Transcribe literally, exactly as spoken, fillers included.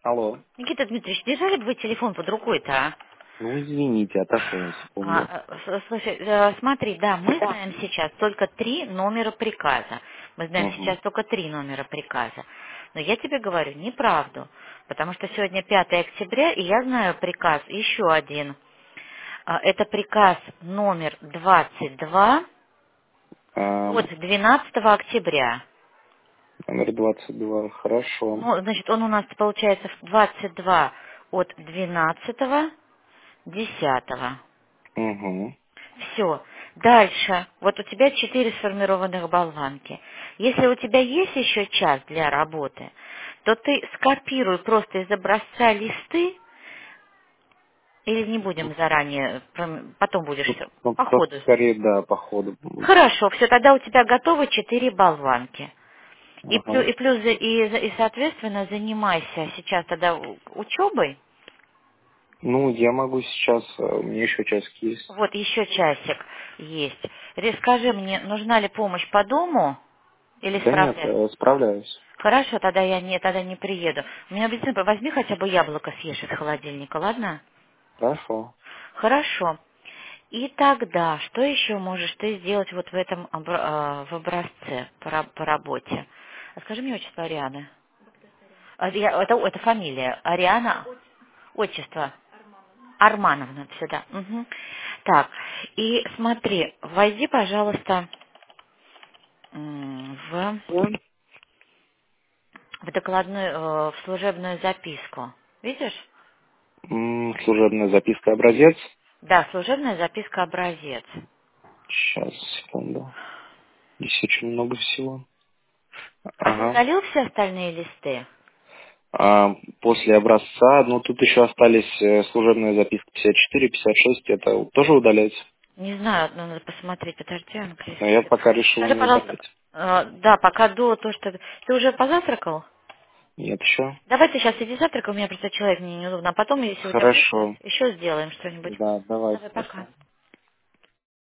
Алло. Никита Дмитриевич, держали бы вы телефон под рукой-то, а? Ну, извините, отошел на секунду. А, э, с- Слушай, э, смотри, да, мы знаем сейчас только три номера приказа. Мы знаем Угу. сейчас только три номера приказа. Но я тебе говорю неправду, потому что сегодня пятое октября, и я знаю приказ еще один. А, Это приказ номер двадцать два А, от двенадцатого октября. номер двадцать два. Хорошо. Ну, значит, он у нас получается в двадцать два от двенадцатого десятого. Угу. Все. Дальше. Вот у тебя четыре сформированных болванки. Если у тебя есть еще час для работы, то ты скопируй просто из образца листы, или не будем заранее, пром- потом будешь Ну, ну, по просто ходу. скорее, да, по ходу будет. Хорошо, все, тогда у тебя готовы четыре болванки. И, плю- Ага. и плюс, за- и, за- и, соответственно, занимайся сейчас тогда у- учебой. Ну, я могу сейчас, э, у меня еще часик есть. Вот еще часик есть. Ре- Скажи мне, нужна ли помощь по дому или Да нет, справляешься? э, справляюсь. Хорошо, тогда я не, тогда не приеду. У меня обязательно возьми хотя бы яблоко съешь из холодильника, ладно? Хорошо. Хорошо. И тогда, что еще можешь ты сделать вот в этом обра- э, в образце по, ра- по работе? А скажи мне отчество Арианы. А, я- Это, это фамилия. Ариана? Отчество. Армановна, сюда. Мгм. Так, и смотри, войди, пожалуйста, м, в, в докладную, э, в служебную записку. Видишь? М, служебная записка образец. Да, служебная записка образец. Сейчас, секунду. Здесь очень много всего. А ты Ага. удалил все остальные листы? А, после образца, ну, тут еще остались э, служебная записка пятьдесят четыре, пятьдесят шесть. Это тоже удалять? Не знаю, ну, надо посмотреть. Подожди, Но я английский. пока решил Скажи, не пожалуйста, удалять. э, да, пока до то, что... Ты уже позавтракал? Нет еще? Давай ты сейчас иди завтракай, у меня просто человек мне неудобно, а потом, если у тебя будет час, Хорошо. еще сделаем что-нибудь. Да, давай, Давай, пока. спасибо.